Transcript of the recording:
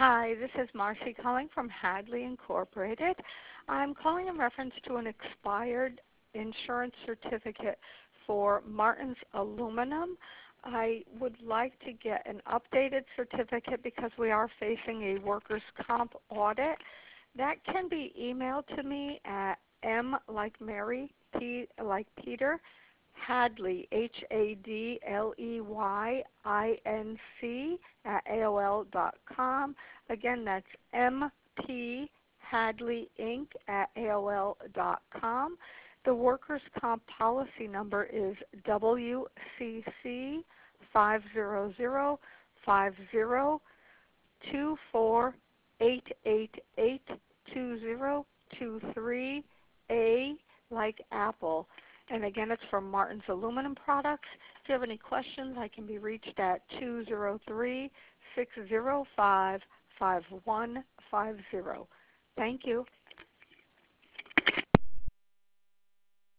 Hi, this is Marcy calling from Hadley Incorporated. I'm calling in reference to an expired insurance certificate for Martin's Aluminum. I would like to get an updated certificate because we are facing a workers' comp audit. That can be emailed to me at M like Mary, P like Peter, Hadley, HADLEYINC at AOL.com. Again, that's MP Hadley Inc. at AOL.com. The workers' comp policy number is WCC 500-550-24888-2023, like Apple. And again, it's from Martin's Aluminum Products. If you have any questions, I can be reached at 203-605-5150. Thank you.